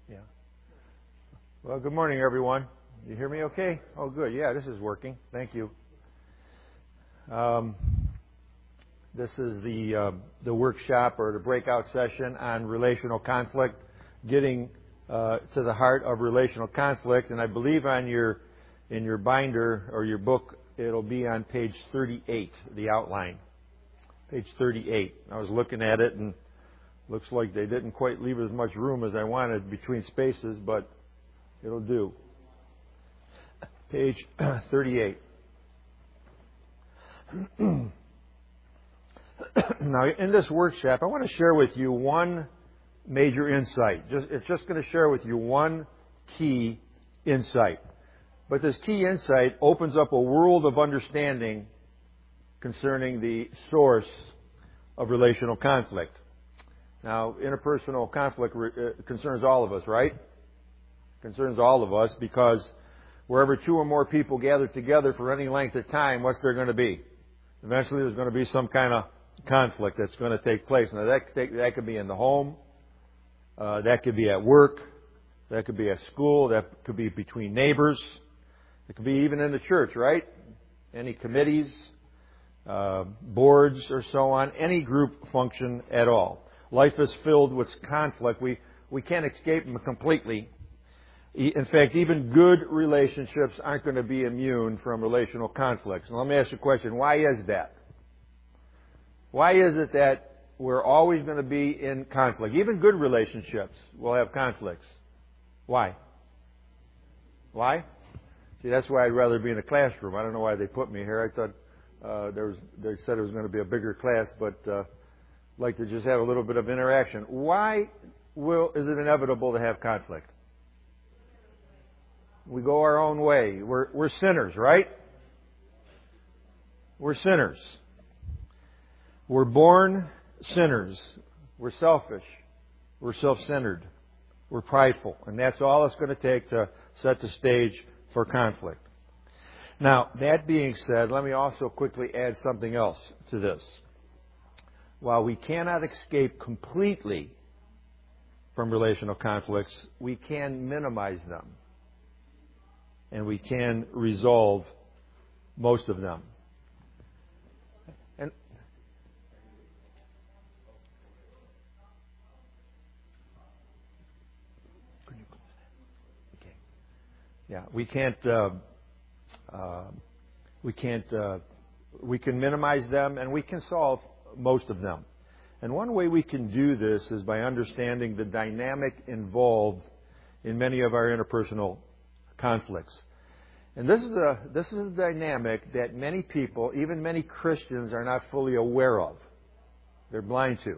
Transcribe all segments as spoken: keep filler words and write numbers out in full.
Yeah. Well, good morning, everyone. You hear me okay? Oh, good. Yeah, this is working. Thank you. Um, this is the uh, the workshop or the breakout session on relational conflict, getting uh, to the heart of relational conflict. And I believe on your in your binder or your book, it'll be on page thirty-eight, the outline. Page thirty-eight. I was looking at it and looks like they didn't quite leave as much room as I wanted between spaces, but it'll do. Page thirty-eight. Now, in this workshop, I want to share with you one major insight. Just, it's just going to share with you one key insight. But this key insight opens up a world of understanding concerning the source of relational conflict. Now, interpersonal conflict uh, concerns all of us, right? Concerns all of us because wherever two or more people gather together for any length of time, what's there going to be? Eventually there's going to be some kind of conflict that's going to take place. Now, that could, take, that could be in the home. Uh, that could be at work. That could be at school. That could be between neighbors. It could be even in the church, right? Any committees, uh, boards, or so on. Any group function at all. Life is filled with conflict. We, we can't escape them completely. In fact, even good relationships aren't going to be immune from relational conflicts. Now, let me ask you a question. Why is that? Why is it that we're always going to be in conflict? Even good relationships will have conflicts. Why? Why? See, that's why I'd rather be in a classroom. I don't know why they put me here. I thought uh, there was, they said it was going to be a bigger class, but uh, I'd like to just have a little bit of interaction. Why will is it inevitable to have conflict? We go our own way. We're, we're sinners, right? We're sinners. We're born sinners. We're selfish. We're self-centered. We're prideful. And that's all it's going to take to set the stage for conflict. Now, that being said, let me also quickly add something else to this. While we cannot escape completely from relational conflicts, we can minimize them. And we can resolve most of them. And okay. Yeah, we can't. Uh, uh, we can't. Uh, we can minimize them, and we can solve most of them. And one way we can do this is by understanding the dynamic involved in many of our interpersonal conflicts. And this is a this is a dynamic that many people, even many Christians, are not fully aware of. They're blind to.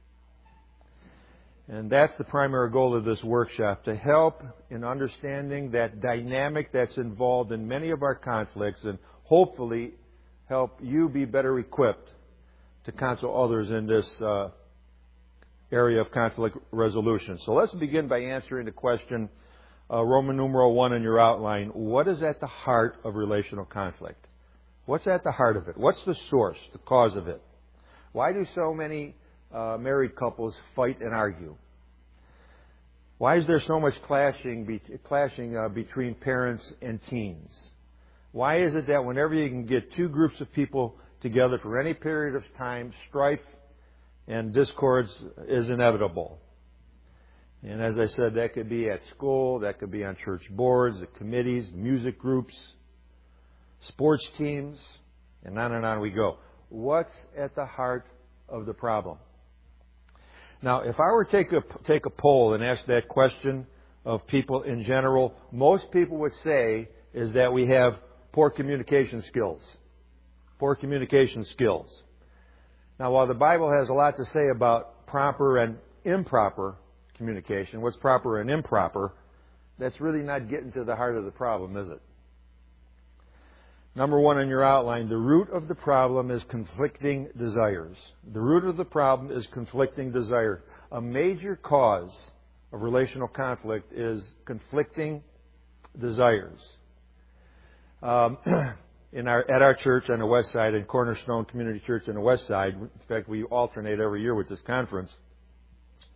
And that's the primary goal of this workshop, to help in understanding that dynamic that's involved in many of our conflicts and hopefully help you be better equipped to counsel others in this uh, area of conflict resolution. So let's begin by answering the question, Uh, Roman numeral one in your outline. What is at the heart of relational conflict? What's at the heart of it? What's the source, the cause of it? Why do so many uh, married couples fight and argue? Why is there so much clashing, be- clashing uh, between parents and teens? Why is it that whenever you can get two groups of people together for any period of time, strife and discords is inevitable? And as I said, that could be at school, that could be on church boards, the committees, music groups, sports teams, and on and on we go. What's at the heart of the problem? Now, if I were to take a, take a poll and ask that question of people in general, most people would say is that we have poor communication skills. Poor communication skills. Now, while the Bible has a lot to say about proper and improper communication, what's proper and improper, that's really not getting to the heart of the problem, is it? Number one in your outline, the root of the problem is conflicting desires. The root of the problem is conflicting desires. A major cause of relational conflict is conflicting desires. Um, in our, at our church on the west side, in Cornerstone Community Church on the west side, in fact, we alternate every year with this conference,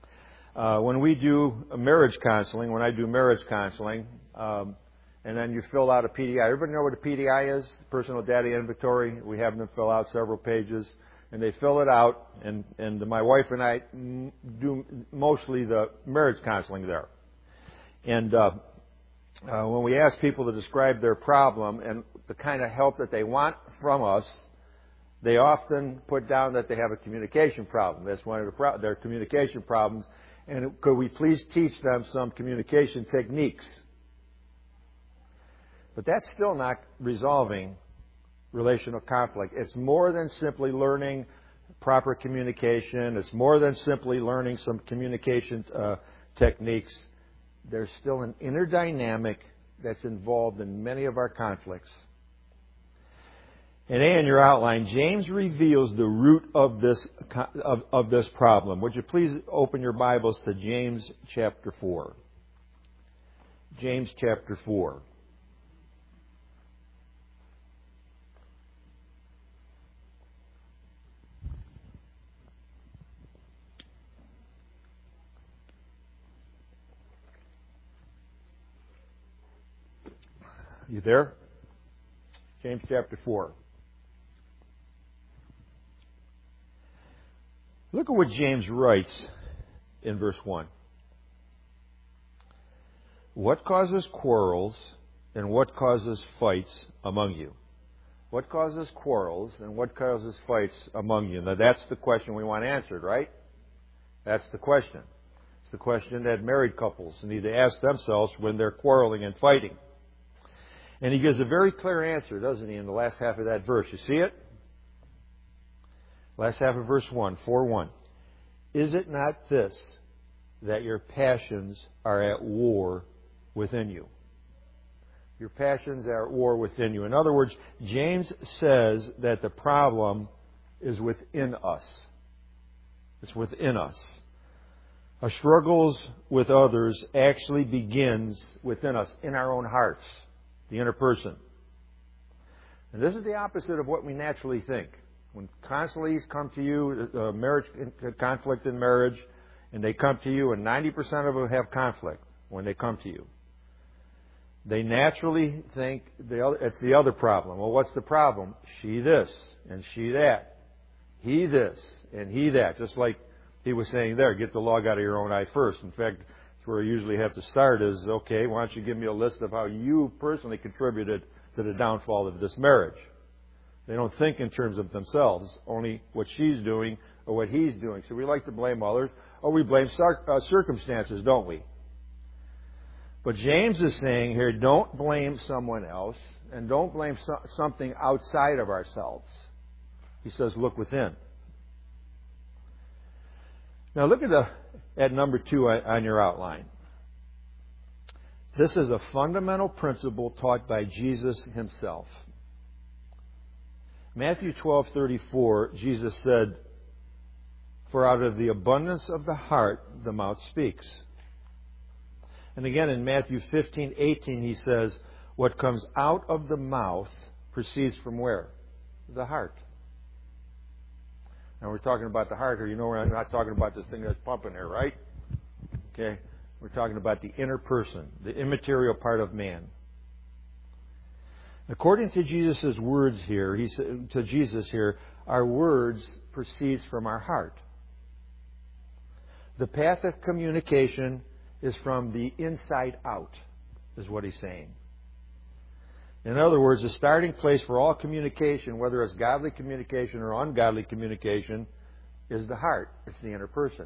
Uh, when we do marriage counseling, when I do marriage counseling, um, and then you fill out a P D I. Everybody know what a P D I is? Personal Data Inventory. We have them fill out several pages, and they fill it out, and, and my wife and I do mostly the marriage counseling there. And uh, uh, when we ask people to describe their problem and the kind of help that they want from us, they often put down that they have a communication problem. That's one of the pro- their communication problems. And could we please teach them some communication techniques? But that's still not resolving relational conflict. It's more than simply learning proper communication. It's more than simply learning some communication uh, techniques. There's still an inner dynamic that's involved in many of our conflicts. And A in your outline, James reveals the root of this of, of this problem. Would you please open your Bibles to James chapter four? James chapter four. You there? James chapter four. Look at what James writes in verse one. What causes quarrels and what causes fights among you? What causes quarrels and what causes fights among you? Now that's the question we want answered, right? That's the question. It's the question that married couples need to ask themselves when they're quarreling and fighting. And he gives a very clear answer, doesn't he, in the last half of that verse. You see it? Last half of verse one, four one. Is it not this, that your passions are at war within you? Your passions are at war within you. In other words, James says that the problem is within us. It's within us. Our struggles with others actually begins within us, in our own hearts, the inner person. And this is the opposite of what we naturally think. When constantly come to you, uh, marriage conflict in marriage, and they come to you, and ninety percent of them have conflict when they come to you. They naturally think the other, it's the other problem. Well, what's the problem? She this, and she that. He this, and he that. Just like he was saying there, get the log out of your own eye first. In fact, that's where you usually have to start is, okay, why don't you give me a list of how you personally contributed to the downfall of this marriage? They don't think in terms of themselves, only what she's doing or what he's doing. So we like to blame others, or we blame circumstances, don't we? But James is saying here, don't blame someone else, and don't blame something outside of ourselves. He says, look within. Now look at the at number two on your outline. This is a fundamental principle taught by Jesus himself. Matthew twelve thirty-four, Jesus said, "For out of the abundance of the heart, the mouth speaks." And again in Matthew fifteen eighteen, he says, "What comes out of the mouth proceeds from where? The heart." Now we're talking about the heart here. You know, we're not talking about this thing that's pumping here, right? Okay? We're talking about the inner person, the immaterial part of man. According to Jesus' words here, he said to Jesus here, our words proceeds from our heart. The path of communication is from the inside out, is what he's saying. In other words, the starting place for all communication, whether it's godly communication or ungodly communication, is the heart. It's the inner person.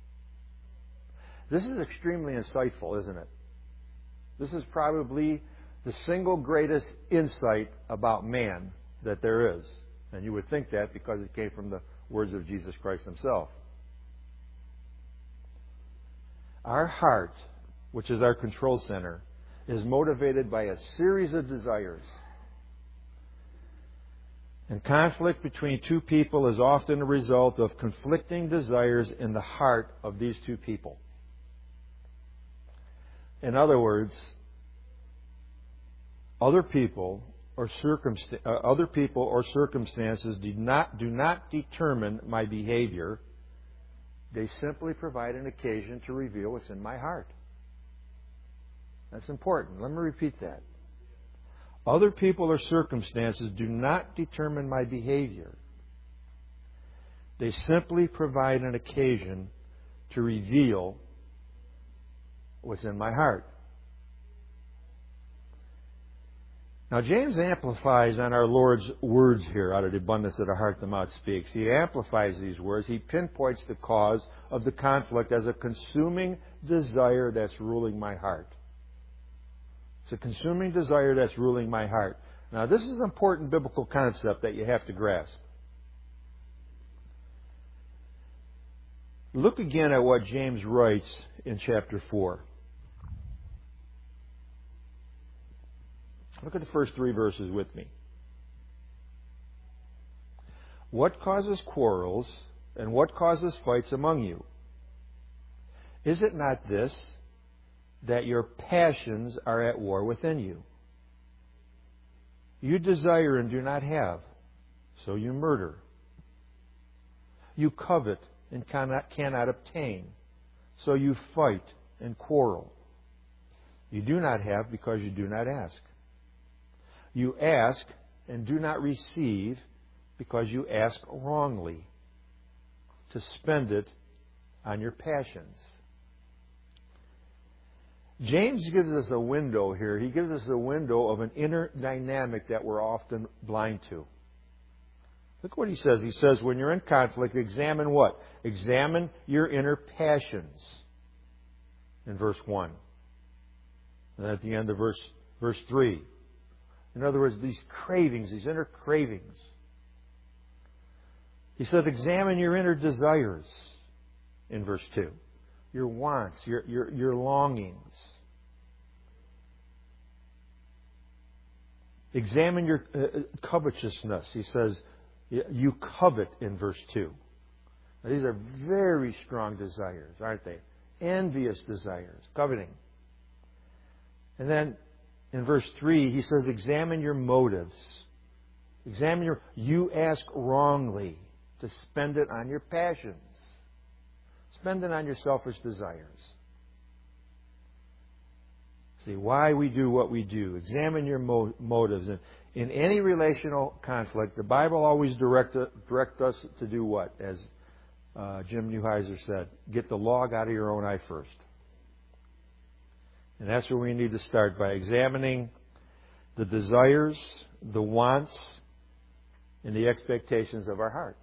This is extremely insightful, isn't it? This is probably the single greatest insight about man that there is. And you would think that because it came from the words of Jesus Christ himself. Our heart, which is our control center, is motivated by a series of desires. And conflict between two people is often a result of conflicting desires in the heart of these two people. In other words, other people or circumst- uh, other people or circumstances do not do not determine my behavior. They simply provide an occasion to reveal what's in my heart. That's important. Let me repeat that. Other people or circumstances do not determine my behavior. They simply provide an occasion to reveal what's in my heart. Now, James amplifies on our Lord's words here. Out of the abundance of the heart, the mouth speaks. He amplifies these words. He pinpoints the cause of the conflict as a consuming desire that's ruling my heart. It's a consuming desire that's ruling my heart. Now, this is an important biblical concept that you have to grasp. Look again at what James writes in chapter four. Look at the first three verses with me. What causes quarrels and what causes fights among you? Is it not this, that your passions are at war within you? You desire and do not have, so you murder. You covet and cannot, cannot obtain, so you fight and quarrel. You do not have because you do not ask. You ask and do not receive because you ask wrongly, to spend it on your passions. James gives us a window here. He gives us a window of an inner dynamic that we're often blind to. Look what he says. He says, when you're in conflict, examine what? Examine your inner passions. In verse one. And at the end of verse, verse three. In other words, these cravings, these inner cravings. He said, examine your inner desires in verse two. Your wants, your, your, your longings. Examine your uh, covetousness. He says, you covet in verse two. Now, these are very strong desires, aren't they? Envious desires, coveting. And then in verse three, he says, examine your motives. Examine your... You ask wrongly to spend it on your passions. Spend it on your selfish desires. See, why we do what we do. Examine your mo- motives. And in any relational conflict, the Bible always direct, direct us to do what? As uh, Jim Neuheiser said, get the log out of your own eye first. And that's where we need to start, by examining the desires, the wants, and the expectations of our heart.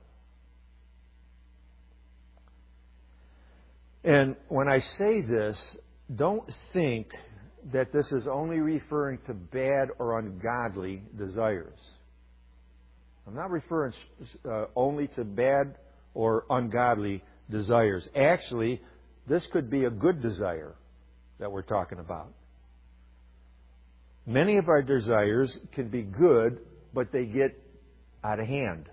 And when I say this, don't think that this is only referring to bad or ungodly desires. I'm not referring uh, only to bad or ungodly desires. Actually, this could be a good desire that we're talking about. Many of our desires can be good, but they get out of hand.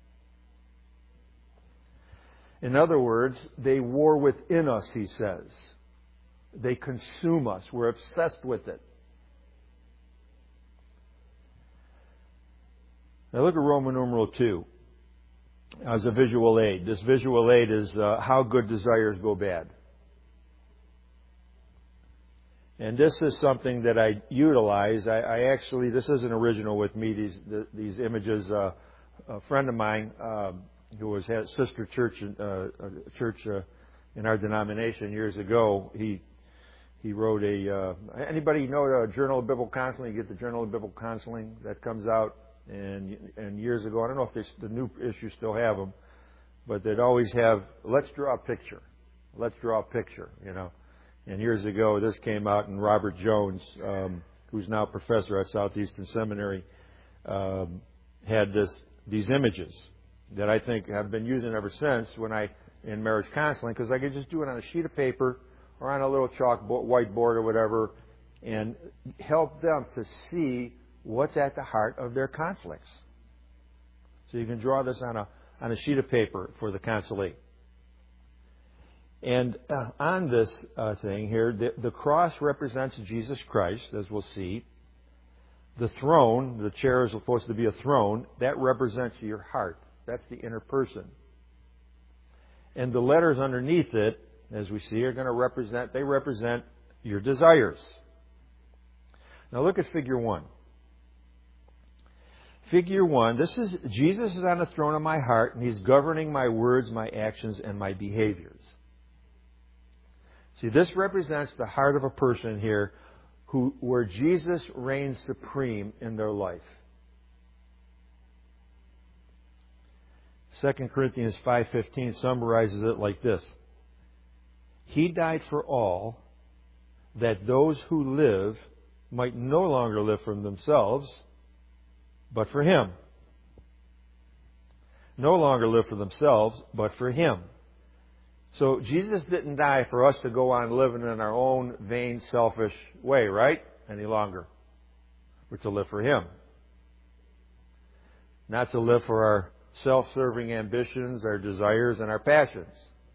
In other words, they war within us, he says. They consume us. We're obsessed with it. Now look at Roman numeral two as a visual aid. This visual aid is uh, how good desires go bad. And this is something that I utilize. I, I actually, this isn't original with me, these the, these images. Uh, a friend of mine uh, who was had a sister church, uh, a church uh, in our denomination years ago, he he wrote a, uh, anybody know a Journal of Biblical Counseling? You get the Journal of Biblical Counseling that comes out, and and years ago, I don't know if they, the new issues still have them, but they'd always have, let's draw a picture. Let's draw a picture, you know. And years ago, this came out, and Robert Jones, um, who's now professor at Southeastern Seminary, um, had this these images that I think have been using ever since when I in marriage counseling, because I could just do it on a sheet of paper or on a little chalk bo- whiteboard or whatever, and help them to see what's at the heart of their conflicts. So you can draw this on a on a sheet of paper for the counselee. And uh, on this uh, thing here, the, the cross represents Jesus Christ, as we'll see. The throne, the chair is supposed to be a throne, that represents your heart. That's the inner person. And the letters underneath it, as we see, are going to represent, they represent your desires. Now look at figure one. Figure one, this is, Jesus is on the throne of my heart, and He's governing my words, my actions, and my behaviors. See, this represents the heart of a person here who, where Jesus reigns supreme in their life. Second Corinthians five fifteen summarizes it like this. He died for all, that those who live might no longer live for themselves, but for Him. No longer live for themselves, but for Him. So Jesus didn't die for us to go on living in our own vain, selfish way, right? Any longer. We're to live for Him. Not to live for our self-serving ambitions, our desires, and our passions.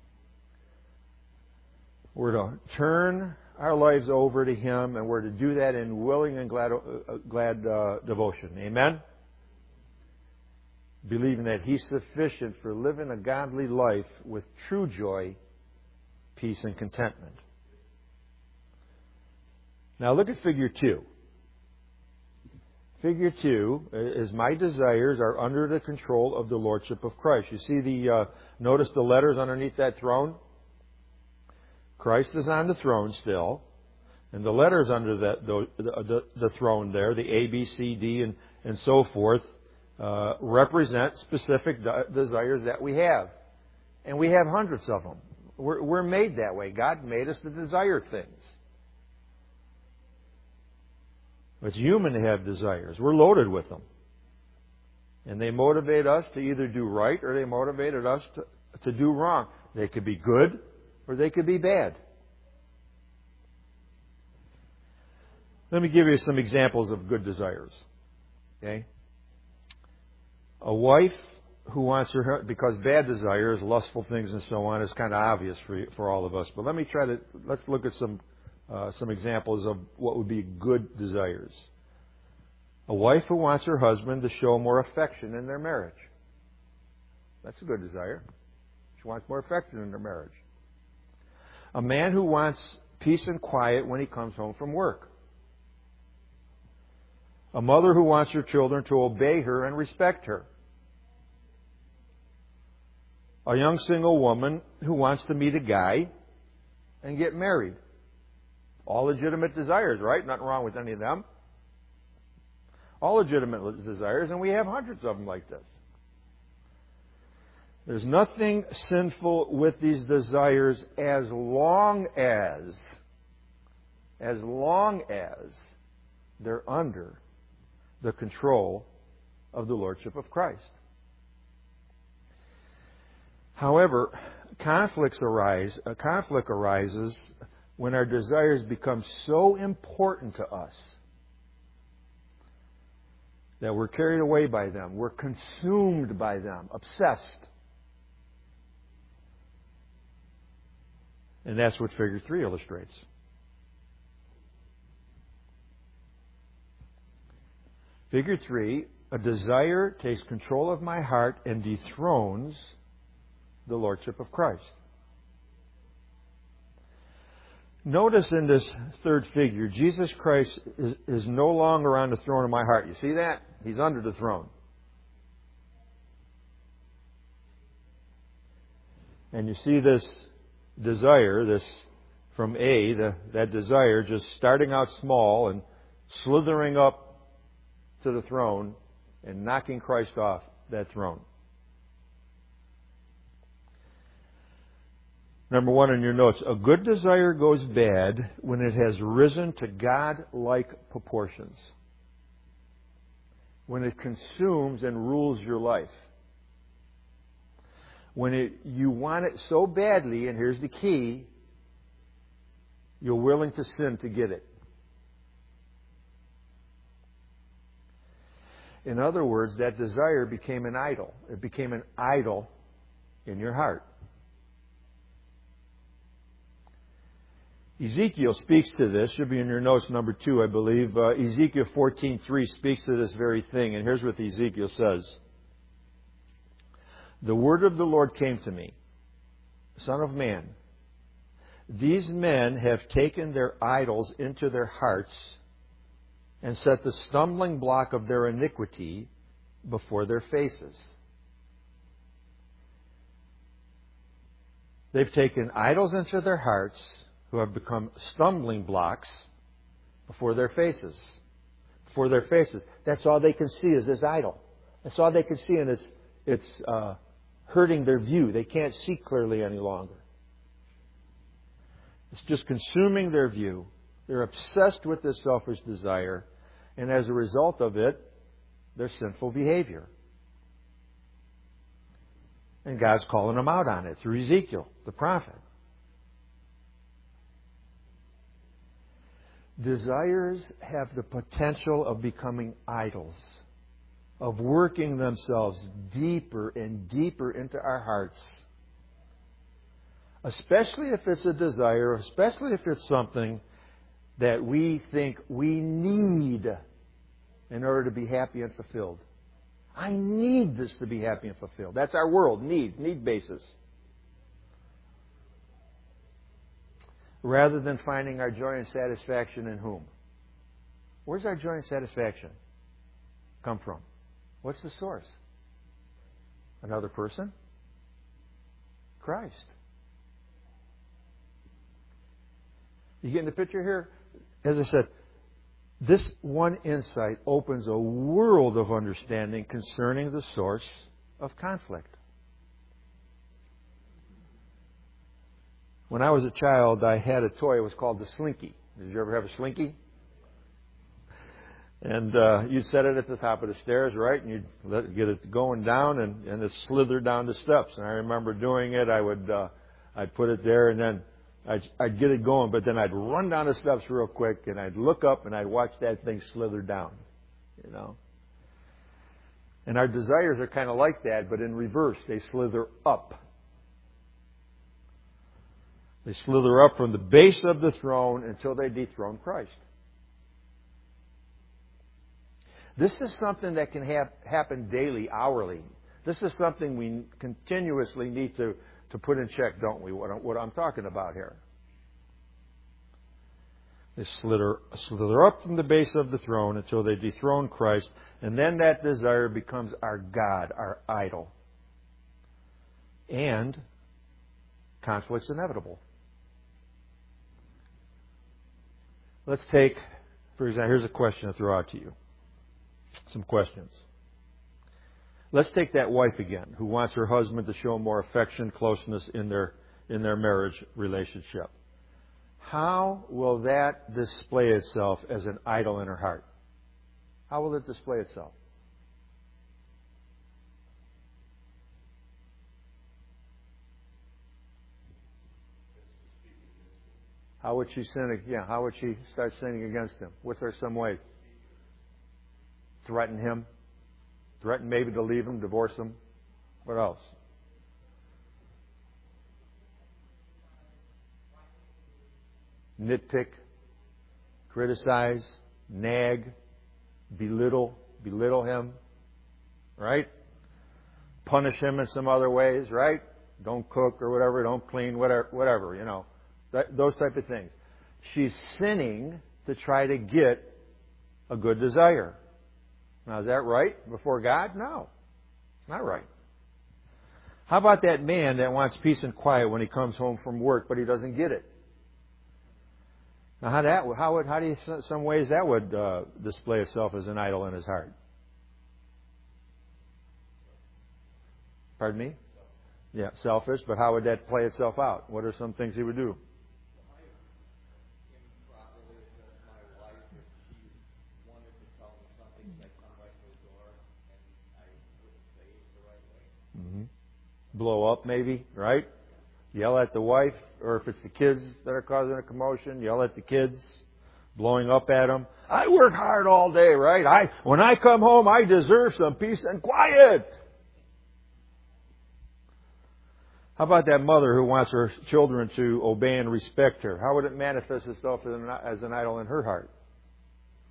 We're to turn our lives over to Him, and we're to do that in willing and glad, uh, glad uh, devotion. Amen? Believing that He's sufficient for living a godly life with true joy, peace, and contentment. Now look at figure two. Figure two is my desires are under the control of the Lordship of Christ. You see the, uh, notice the letters underneath that throne? Christ is on the throne still. And the letters under that, the, the, the throne there, the A, B, C, D, and, and so forth, uh, represent specific de- desires that we have. And we have hundreds of them. We're, we're made that way. God made us to desire things. It's human to have desires. We're loaded with them. And they motivate us to either do right or they motivated us to, to do wrong. They could be good or they could be bad. Let me give you some examples of good desires. Okay? A wife who wants her, because bad desires, lustful things and so on, is kind of obvious for for all of us. But let me try to, let's look at some uh, some examples of what would be good desires. A wife who wants her husband to show more affection in their marriage. That's a good desire. She wants more affection in their marriage. A man who wants peace and quiet when he comes home from work. A mother who wants her children to obey her and respect her. A young single woman who wants to meet a guy and get married. All legitimate desires, right? Nothing wrong with any of them. All legitimate desires, and we have hundreds of them like this. There's nothing sinful with these desires as long as, as long as they're under the control of the Lordship of Christ. However, conflicts arise, a conflict arises when our desires become so important to us that we're carried away by them, we're consumed by them, obsessed. And that's what figure three illustrates. Figure three, a desire takes control of my heart and dethrones the Lordship of Christ. Notice in this third figure, Jesus Christ is, is no longer on the throne of my heart. You see that? He's under the throne. And you see this desire, this from A, the, that desire just starting out small and slithering up to the throne and knocking Christ off that throne. Number one in your notes, a good desire goes bad when it has risen to God-like proportions. When it consumes and rules your life. When it, you want it so badly, and here's the key, you're willing to sin to get it. In other words, that desire became an idol. It became an idol in your heart. Ezekiel speaks to this. Should be in your notes, number two, I believe. Uh, Ezekiel fourteen three speaks to this very thing. And here's what Ezekiel says. The word of the Lord came to me. Son of man, these men have taken their idols into their hearts and set the stumbling block of their iniquity before their faces. They've taken idols into their hearts who have become stumbling blocks before their faces. Before their faces. That's all they can see is this idol. That's all they can see, and it's, it's uh, hurting their view. They can't see clearly any longer. It's just consuming their view. They're obsessed with this selfish desire, and as a result of it, their sinful behavior. And God's calling them out on it through Ezekiel, the prophet. Desires have the potential of becoming idols, of working themselves deeper and deeper into our hearts. Especially if it's a desire, especially if it's something that we think we need in order to be happy and fulfilled. I need this to be happy and fulfilled. That's our world, needs, need basis. Rather than finding our joy and satisfaction in whom? Where's our joy and satisfaction come from? What's the source? Another person? Christ. You getting the picture here? As I said, this one insight opens a world of understanding concerning the source of conflict. When I was a child, I had a toy. It was called the Slinky. Did you ever have a Slinky? And uh, you'd set it at the top of the stairs, right? And you'd let it, get it going down, and, and it slithered down the steps. And I remember doing it. I would, uh, I'd put it there, and then I'd, I'd get it going. But then I'd run down the steps real quick, and I'd look up, and I'd watch that thing slither down. You know. And our desires are kind of like that, but in reverse, they slither up. They slither up from the base of the throne until they dethrone Christ. This is something that can have, happen daily, hourly. This is something we continuously need to, to put in check, don't we, what, what I'm talking about here. They slither, slither up from the base of the throne until they dethrone Christ, and then that desire becomes our God, our idol. And conflict's inevitable. Let's take, for example, here's a question to throw out to you. Some questions. Let's take that wife again, who wants her husband to show more affection, closeness in their in their marriage relationship. How will that display itself as an idol in her heart? How will it display itself? How would she sin? Yeah, how would she start sinning against him? What are some ways? Threaten him. Threaten maybe to leave him, divorce him. What else? Nitpick, criticize, nag, belittle, belittle him, right? Punish him in some other ways, right? Don't cook or whatever, don't clean, whatever, whatever, you know. That, those type of things. She's sinning to try to get a good desire. Now, is that right before God? No. It's not right. How about that man that wants peace and quiet when he comes home from work, but he doesn't get it? Now, how that how would how do you some ways that would uh, display itself as an idol in his heart? Pardon me? Yeah, selfish. But how would that play itself out? What are some things he would do? Mm-hmm. Blow up, maybe, right? Yell at the wife, or if it's the kids that are causing a commotion, yell at the kids, blowing up at them. I work hard all day, right? I when I come home, I deserve some peace and quiet. How about that mother who wants her children to obey and respect her? How would it manifest itself as an, as an idol in her heart?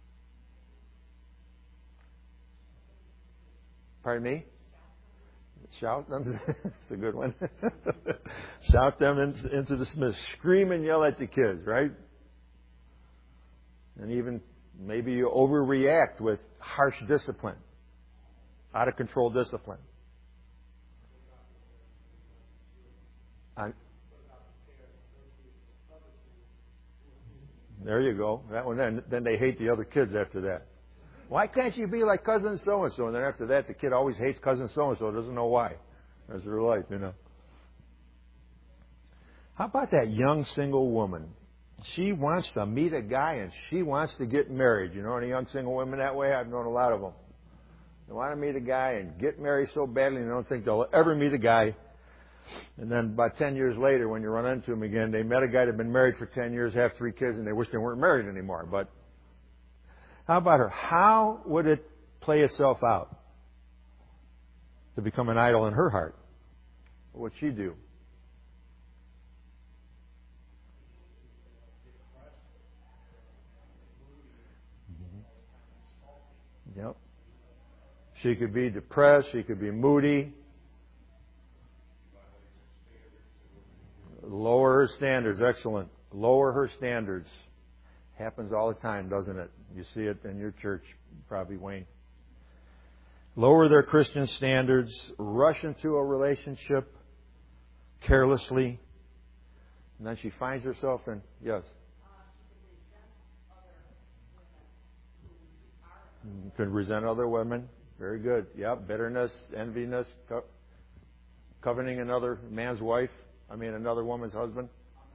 Pardon me? Shout them. It's a good one. Shout them into, into the smith. Scream and yell at the kids, right? And even maybe you overreact with harsh discipline, out of control discipline. I, there you go. That one. Then, then they hate the other kids after that. Why can't you be like cousin so and so? And then after that, the kid always hates cousin so and so. Doesn't know why. That's their life, you know. How about that young single woman? She wants to meet a guy and she wants to get married. You know any young single women that way? I've known a lot of them. They want to meet a guy and get married so badly they don't think they'll ever meet a guy. And then about ten years later, when you run into them again, they met a guy that had been married for ten years, have three kids, and they wish they weren't married anymore. But how about her? How would it play itself out to become an idol in her heart? What would she do? Mm-hmm. Yep. She could be depressed. She could be moody. Lower her standards. Excellent. Lower her standards. Happens all the time, doesn't it? You see it in your church, probably, Wayne. Lower their Christian standards, rush into a relationship carelessly, and then she finds herself in, yes? You could resent other women. Very good. Yep. Bitterness, enviness, co- coveting another man's wife. I mean, another woman's husband.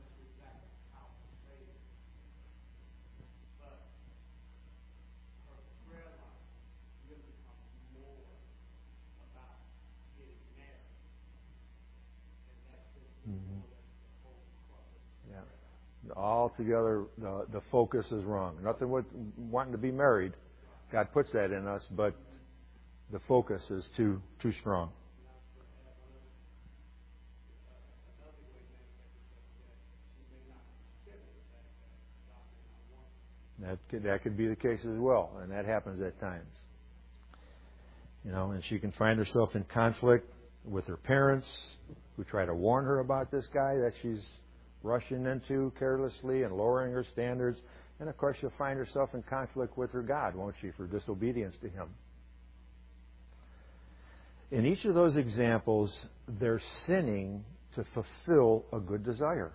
Altogether, the, the focus is wrong. Nothing with wanting to be married. God puts that in us, but the focus is too too strong. That could, that could be the case as well, and that happens at times. You know, and she can find herself in conflict with her parents, who try to warn her about this guy that she's rushing into carelessly and lowering her standards. And, of course, she'll find herself in conflict with her God, won't she, for disobedience to Him. In each of those examples, they're sinning to fulfill a good desire.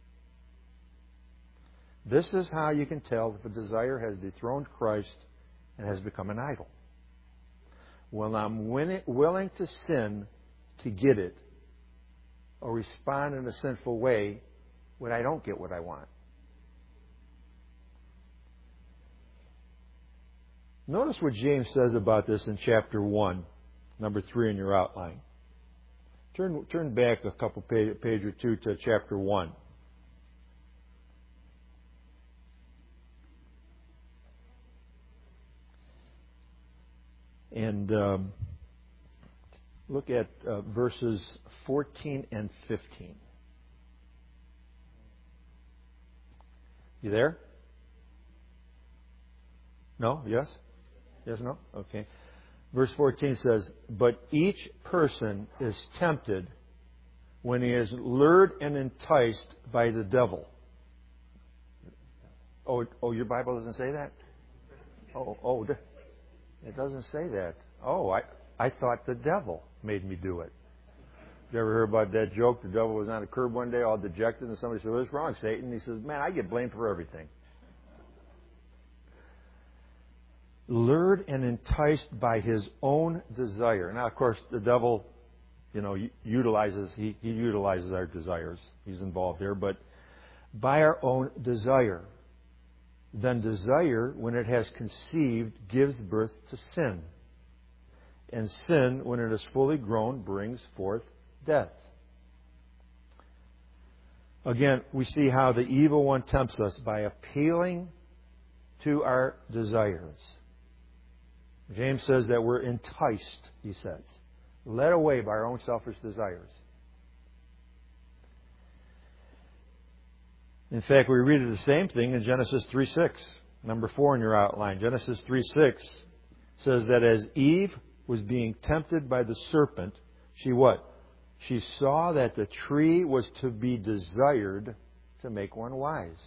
This is how you can tell if a desire has dethroned Christ and has become an idol. When I'm willing to sin to get it, or respond in a sinful way when I don't get what I want. Notice what James says about this in chapter one, number three in your outline. Turn, turn back a couple page, page or two to chapter one. And um, look at uh, verses fourteen and fifteen. You there? No? Yes? Yes, no? Okay. Verse fourteen says, "But each person is tempted when he is lured and enticed by the devil." Oh, oh, your Bible doesn't say that? Oh, oh, it doesn't say that. Oh, I, I thought the devil made me do it. You ever heard about that joke? The devil was on a curb one day all dejected, and somebody said, "What's wrong, Satan?" He says, "Man, I get blamed for everything." Lured and enticed by his own desire. Now, of course, the devil, you know, utilizes, he, he utilizes our desires. He's involved there. But by our own desire. Then desire, when it has conceived, gives birth to sin. And sin, when it is fully grown, brings forth death. Again, we see how the evil one tempts us by appealing to our desires. James says that we're enticed, he says, led away by our own selfish desires. In fact, we read the same thing in Genesis three six, number four in your outline. Genesis three six says that as Eve was being tempted by the serpent, She what? She saw that the tree was to be desired to make one wise.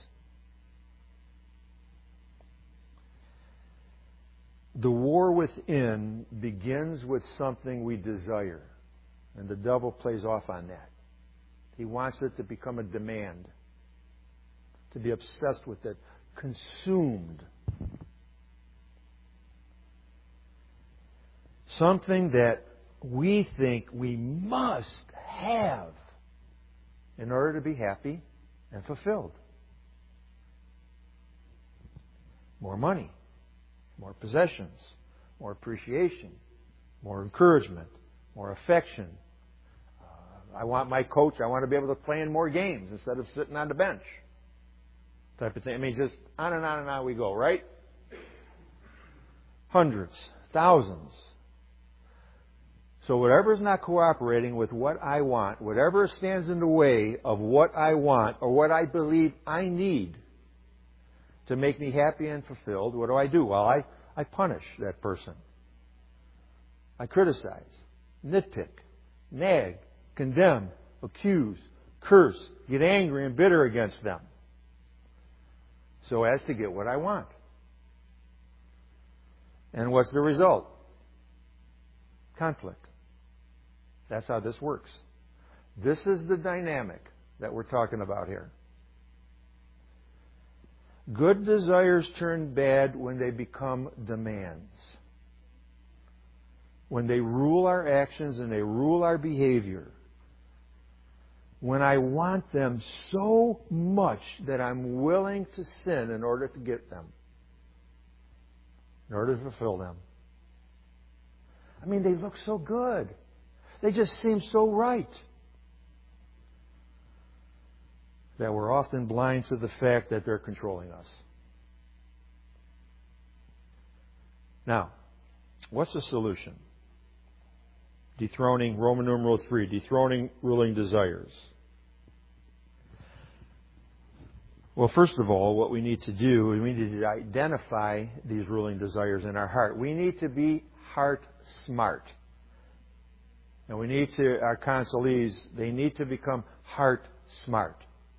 The war within begins with something we desire. And the devil plays off on that. He wants it to become a demand. To be obsessed with it. Consumed. Something that we think we must have in order to be happy and fulfilled. More money. More possessions, more appreciation, more encouragement, more affection. Uh, I want my coach, I want to be able to play in more games instead of sitting on the bench. Type of thing. I mean, just on and on and on we go, right? Hundreds, thousands. So whatever is not cooperating with what I want, whatever stands in the way of what I want or what I believe I need to make me happy and fulfilled, what do I do? Well, I, I punish that person. I criticize, nitpick, nag, condemn, accuse, curse, get angry and bitter against them so as to get what I want. And what's the result? Conflict. That's how this works. This is the dynamic that we're talking about here. Good desires turn bad when they become demands. When they rule our actions and they rule our behavior. When I want them so much that I'm willing to sin in order to get them. In order to fulfill them. I mean, they look so good. They just seem so right. That we're often blind to the fact that they're controlling us. Now, what's the solution? Dethroning, Roman numeral three, dethroning ruling desires. Well, first of all, what we need to do is we need to identify these ruling desires in our heart. We need to be heart smart. And we need to, our consolees, they need to become heart smart.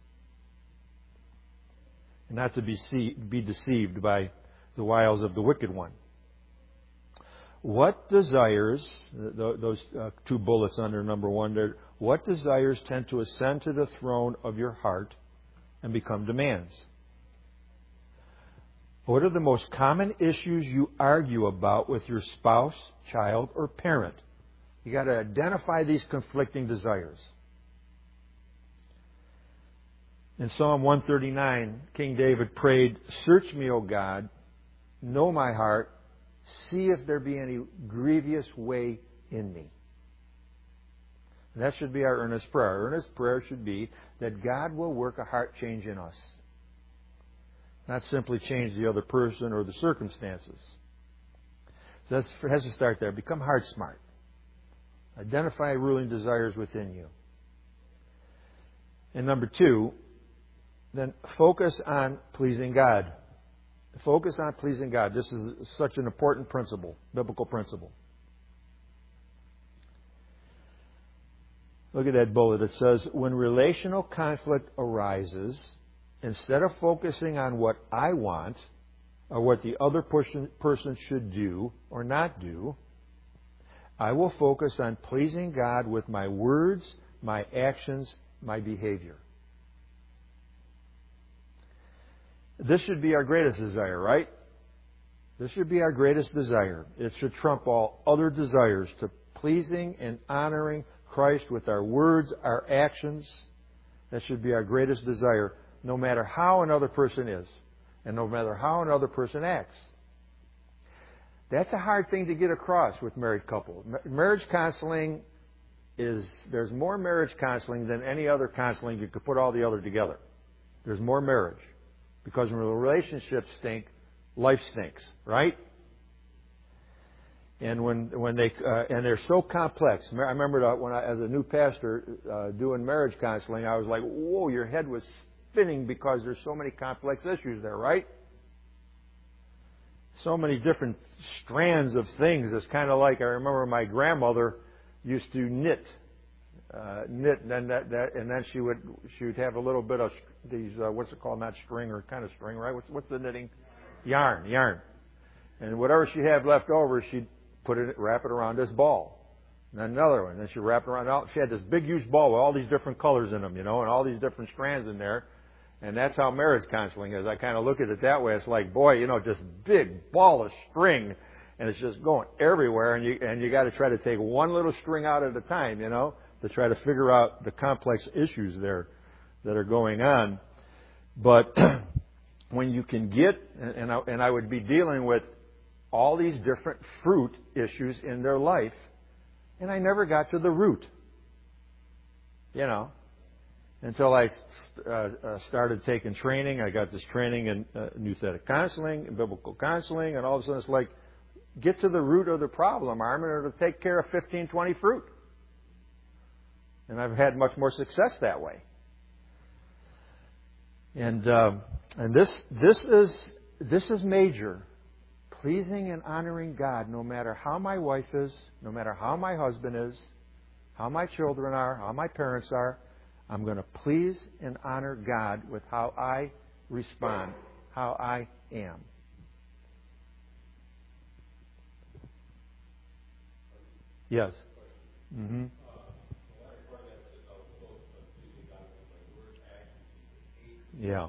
Not to be, see, be deceived by the wiles of the wicked one. What desires, those uh, two bullets under number one there, what desires tend to ascend to the throne of your heart and become demands? What are the most common issues you argue about with your spouse, child, or parent? You got to identify these conflicting desires. In Psalm one thirty-nine, King David prayed, "Search me, O God, know my heart, see if there be any grievous way in me." And that should be our earnest prayer. Our earnest prayer should be that God will work a heart change in us. Not simply change the other person or the circumstances. So that has to start there. Become heart smart. Identify ruling desires within you. And number two, then focus on pleasing God. Focus on pleasing God. This is such an important principle, biblical principle. Look at that bullet. It says, when relational conflict arises, instead of focusing on what I want or what the other person, person should do or not do, I will focus on pleasing God with my words, my actions, my behavior. This should be our greatest desire, right? This should be our greatest desire. It should trump all other desires to pleasing and honoring Christ with our words, our actions. That should be our greatest desire, no matter how another person is and no matter how another person acts. That's a hard thing to get across with married couples. Marriage counseling is, there's more marriage counseling than any other counseling. You could put all the other together. There's more marriage. Because when relationships stink, life stinks, right? And when when they uh, and they're so complex. I remember that when I, as a new pastor uh, doing marriage counseling, I was like, "Whoa, your head was spinning because there's so many complex issues there, right? So many different strands of things." It's kind of like I remember my grandmother used to knit, uh, knit, and then that, that, and then she would she would have a little bit of these uh, what's it called? Not string or kind of string, right? What's what's the knitting? Yarn, yarn. And whatever she had left over, she'd put it, wrap it around this ball. And then another one. And then she wrapped it around. She had this big, huge ball with all these different colors in them, you know, and all these different strands in there. And that's how marriage counseling is. I kind of look at it that way. It's like, boy, you know, just big ball of string, and it's just going everywhere. And you and you got to try to take one little string out at a time, you know, to try to figure out the complex issues there that are going on. But when you can get, and I, and I would be dealing with all these different fruit issues in their life, and I never got to the root, you know, until I uh, uh, started taking training. I got this training in uh, Nouthetic counseling, and biblical counseling, and all of a sudden it's like, get to the root of the problem, Armin, or it'll take care of fifteen, twenty fruit. And I've had much more success that way. And uh, and this this is this is major. Pleasing and honoring God, no matter how my wife is, no matter how my husband is, how my children are, how my parents are, I'm going to please and honor God with how I respond, how I am. Yes. Mm-hmm. Yeah.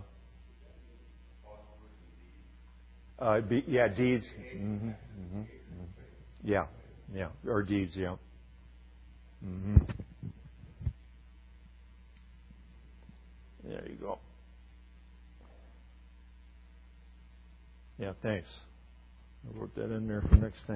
Uh, be, yeah, deeds. Mm-hmm, mm-hmm, mm-hmm. Yeah, yeah, or deeds. Yeah. Mm-hmm. There you go. Yeah, thanks. I wrote that in there for next time.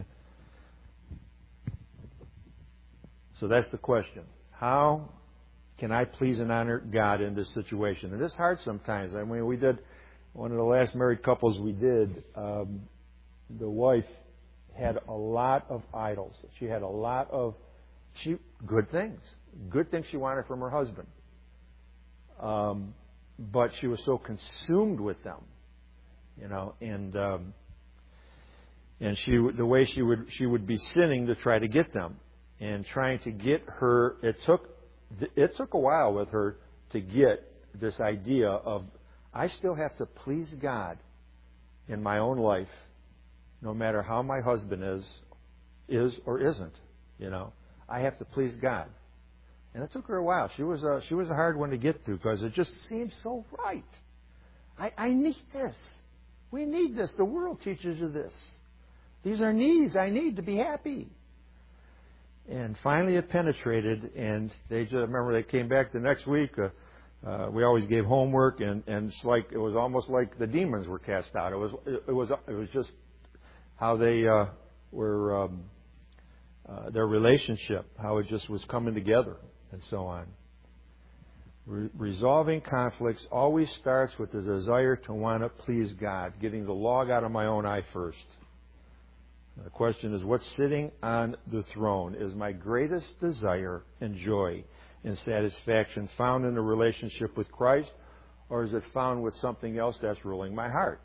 So that's the question. How can I please and honor God in this situation? And it's hard sometimes. I mean, we did. One of the last married couples we did, um, the wife had a lot of idols. She had a lot of she good things, good things she wanted from her husband. Um, but she was so consumed with them, you know, and um, and she the way she would she would be sinning to try to get them, and trying to get her. It took it took a while with her to get this idea of, I still have to please God in my own life, no matter how my husband is, is or isn't. You know, I have to please God, and it took her a while. She was a she was a hard one to get through because it just seemed so right. I, I need this. We need this. The world teaches you this. These are needs I need to be happy. And finally, it penetrated, and they just remember they came back the next week. Uh, Uh, we always gave homework, and, and it's like it was almost like the demons were cast out. It was it, it was it was just how they uh, were um, uh, their relationship, how it just was coming together, and so on. Re- resolving conflicts always starts with the desire to want to please God, getting the log out of my own eye first. The question is, what's sitting on the throne? Is my greatest desire and joy and satisfaction found in a relationship with Christ, or is it found with something else that's ruling my heart?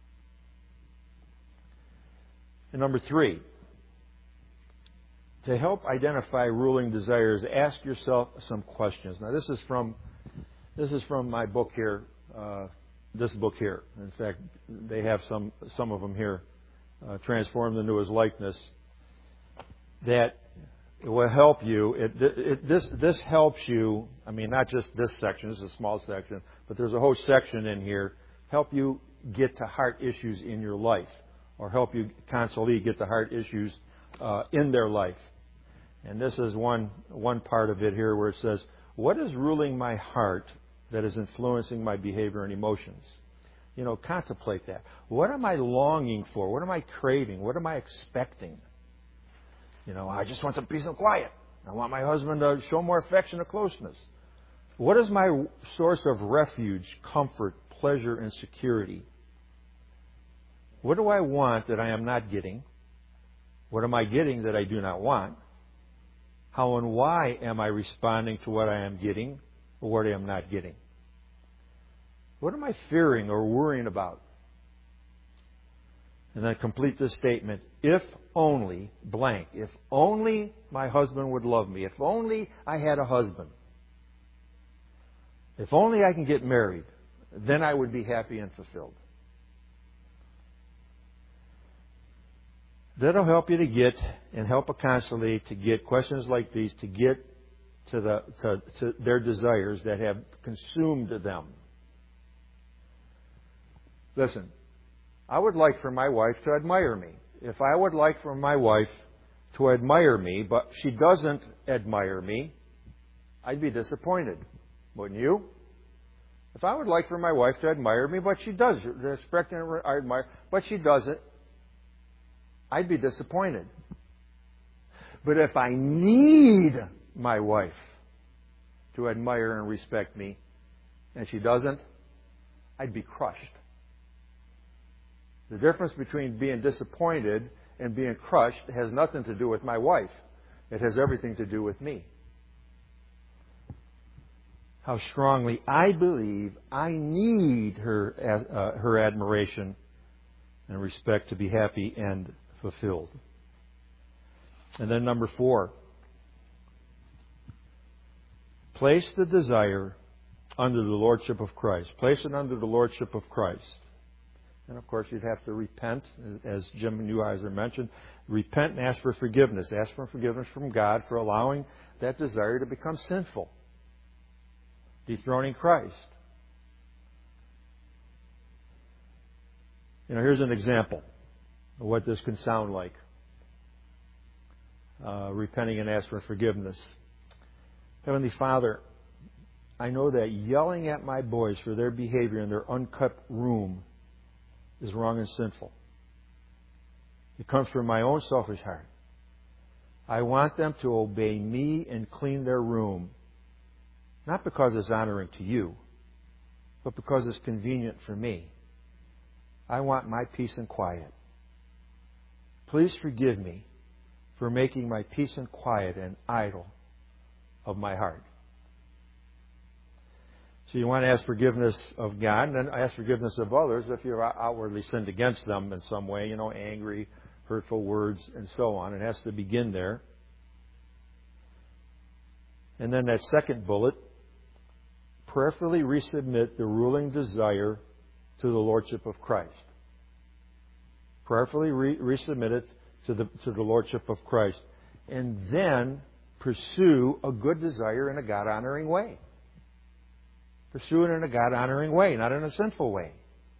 And number three, to help identify ruling desires, ask yourself some questions. Now, this is from this is from my book here, uh, this book here. In fact, they have some some of them here, uh, transformed into His likeness. That it will help you. It, it, this this helps you. I mean, not just this section. This is a small section, but there's a whole section in here. Help you get to heart issues in your life, or help you consolee get to heart issues uh, in their life. And this is one one part of it here where it says, "What is ruling my heart that is influencing my behavior and emotions?" You know, contemplate that. What am I longing for? What am I craving? What am I expecting? You know, I just want some peace and quiet. I want my husband to show more affection or closeness. What is my source of refuge, comfort, pleasure, and security? What do I want that I am not getting? What am I getting that I do not want? How and why am I responding to what I am getting or what I am not getting? What am I fearing or worrying about? And then complete this statement. If only blank. If only my husband would love me. If only I had a husband. If only I can get married. Then I would be happy and fulfilled. That'll help you to get, and help a constantly to get questions like these, to get to the to, to their desires that have consumed them. Listen, I would like for my wife to admire me. If I would like for my wife to admire me, but she doesn't admire me, I'd be disappointed. Wouldn't you? If I would like for my wife to admire me, but she does, respect and admire, but she doesn't, I'd be disappointed. But if I need my wife to admire and respect me, and she doesn't, I'd be crushed. The difference between being disappointed and being crushed has nothing to do with my wife. It has everything to do with me. How strongly I believe I need her uh, her admiration and respect to be happy and fulfilled. And then number four, place the desire under the lordship of Christ. Place it under the lordship of Christ. And of course, you'd have to repent, as Jim Neuheiser mentioned. Repent and ask for forgiveness. Ask for forgiveness from God for allowing that desire to become sinful, dethroning Christ. You know, here's an example of what this can sound like. Uh, repenting and asking for forgiveness. Heavenly Father, I know that yelling at my boys for their behavior in their unkept room is wrong and sinful. It comes from my own selfish heart. I want them to obey me and clean their room, not because it's honoring to you, but because it's convenient for me. I want my peace and quiet. Please forgive me for making my peace and quiet an idol of my heart. So you want to ask forgiveness of God, and then ask forgiveness of others if you've outwardly sinned against them in some way, you know, angry, hurtful words, and so on. It has to begin there. And then that second bullet, prayerfully resubmit the ruling desire to the lordship of Christ. Prayerfully re- resubmit it to the, to the lordship of Christ. And then pursue a good desire in a God-honoring way. Pursue it in a God-honoring way, not in a sinful way.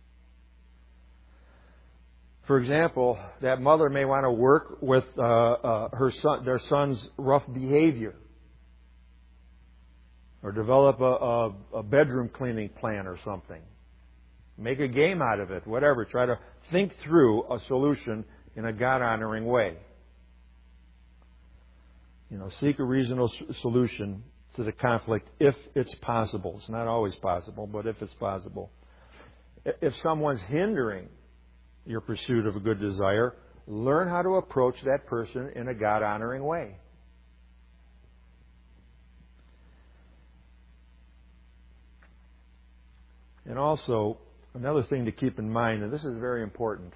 For example, that mother may want to work with uh, uh, her son, their son's rough behavior, or develop a, a, a bedroom cleaning plan or something. Make a game out of it, whatever. Try to think through a solution in a God-honoring way. You know, seek a reasonable solution to the conflict if it's possible. It's not always possible, but if it's possible. If someone's hindering your pursuit of a good desire, learn how to approach that person in a God-honoring way. And also, another thing to keep in mind, and this is very important,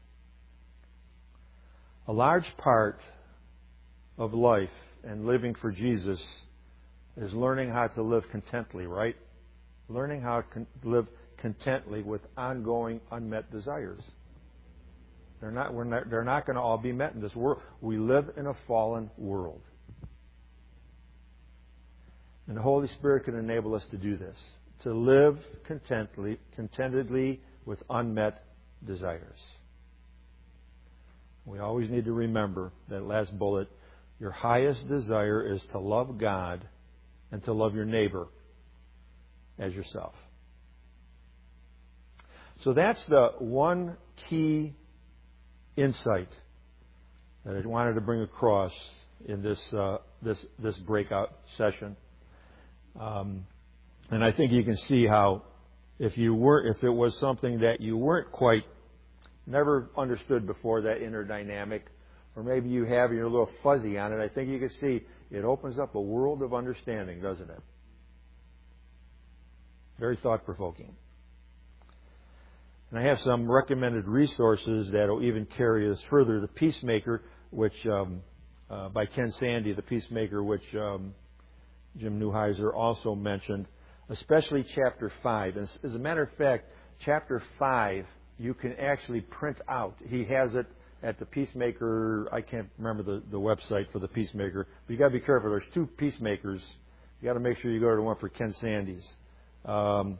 a large part of life and living for Jesus is learning how to live contently, right? Learning how to live contently with ongoing unmet desires. They're not, we're not, they're not going to all be met in this world. We live in a fallen world. And the Holy Spirit can enable us to do this, to live contently, contentedly with unmet desires. We always need to remember that last bullet, your highest desire is to love God and to love your neighbor as yourself. So that's the one key insight that I wanted to bring across in this uh, this this breakout session. Um, and I think you can see how if you were if it was something that you weren't quite never understood before, that inner dynamic, or maybe you have and you're a little fuzzy on it, I think you can see it opens up a world of understanding, doesn't it? Very thought-provoking. And I have some recommended resources that will even carry us further. The Peacemaker, which um, uh, by Ken Sande, The Peacemaker, which um, Jim Neuheiser also mentioned, especially chapter five. As, as a matter of fact, chapter five you can actually print out. He has it at the Peacemaker. I can't remember the, the website for the Peacemaker, but you got to be careful. There's two Peacemakers. You got to make sure you go to the one for Ken Sande's. Um,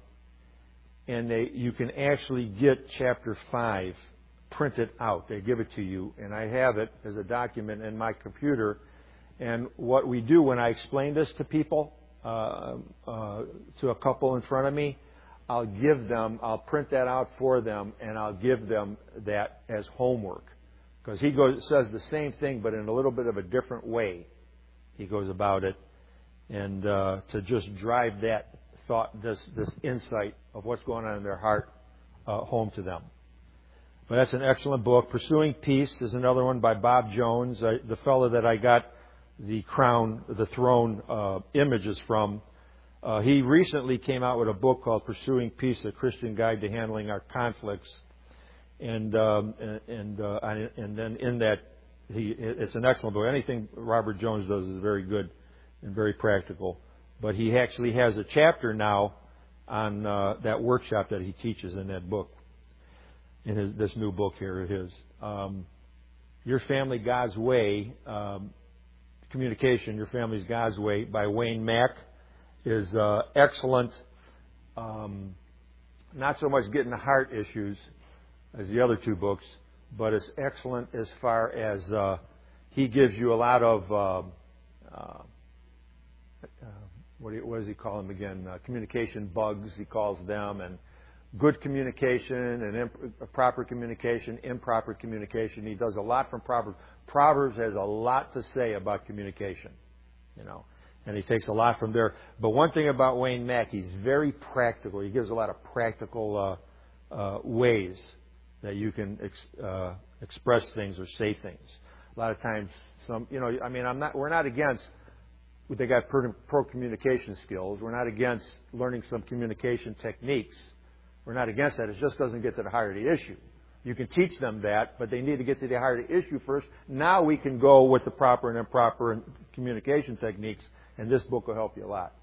and they, you can actually get chapter five printed out. They give it to you, and I have it as a document in my computer. And what we do when I explain this to people, uh, uh, to a couple in front of me, I'll give them, I'll print that out for them, and I'll give them that as homework. Because he goes, says the same thing, but in a little bit of a different way. He goes about it. And uh, to just drive that thought, this, this insight of what's going on in their heart uh, home to them. But that's an excellent book. Pursuing Peace is another one by Bob Jones, I, the fellow that I got the crown, the throne uh, images from. Uh, he recently came out with a book called Pursuing Peace, A Christian Guide to Handling Our Conflicts. And um, and and, uh, and then in that, he it's an excellent book. Anything Robert Jones does is very good and very practical. But he actually has a chapter now on uh, that workshop that he teaches in that book, in his, this new book here of his. Um, Your Family, God's Way, um, Communication, Your Family's God's Way by Wayne Mack is uh, excellent. Um, not so much getting the heart issues as the other two books, but it's excellent as far as uh, he gives you a lot of, uh, uh, uh, what, do you, what does he call them again? Uh, communication bugs, he calls them, and good communication and imp- proper communication, improper communication. He does a lot from Proverbs. Proverbs has a lot to say about communication, you know. And he takes a lot from there. But one thing about Wayne Mack, he's very practical. He gives a lot of practical uh, uh, ways that you can ex- uh, express things or say things. A lot of times, some, you know, I mean, I'm not. We're not against. They got pro, pro communication skills. We're not against learning some communication techniques. We're not against that. It just doesn't get to the heart of the issue. You can teach them that, but they need to get to the heart of the issue first. Now we can go with the proper and improper communication techniques, and this book will help you a lot.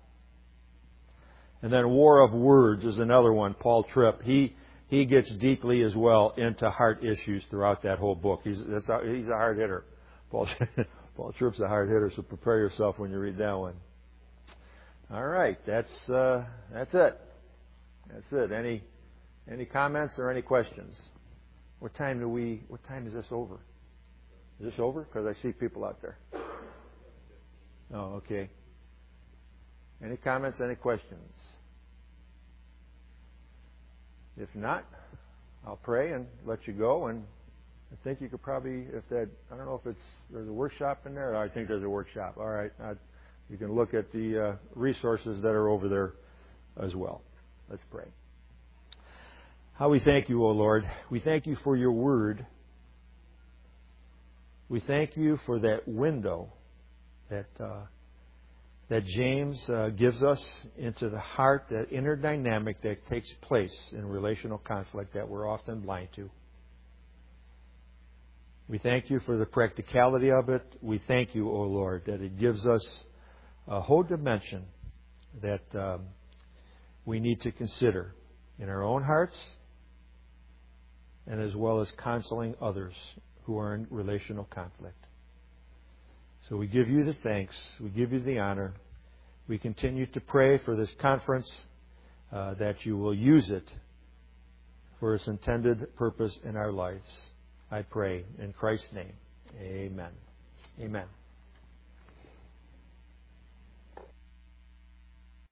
And then War of Words is another one, Paul Tripp. He he gets deeply as well into heart issues throughout that whole book. He's that's a, he's a hard hitter. Paul Paul Tripp's a hard hitter, so prepare yourself when you read that one. All right, that's uh, that's it. That's it. Any any comments or any questions? What time do we? What time is this over? Is this over? Because I see people out there. Oh, okay. Any comments? Any questions? If not, I'll pray and let you go. And I think you could probably, if that, I don't know if it's there's a workshop in there. I think there's a workshop. All right, uh, you can look at the uh, resources that are over there as well. Let's pray. How we thank you, O Lord. We thank you for your word. We thank you for that window that uh, that James uh, gives us into the heart, that inner dynamic that takes place in relational conflict that we're often blind to. We thank you for the practicality of it. We thank you, O Lord, that it gives us a whole dimension that um, we need to consider in our own hearts, and as well as counseling others who are in relational conflict. So we give you the thanks. We give you the honor. We continue to pray for this conference, uh, that you will use it for its intended purpose in our lives. I pray in Christ's name. Amen. Amen.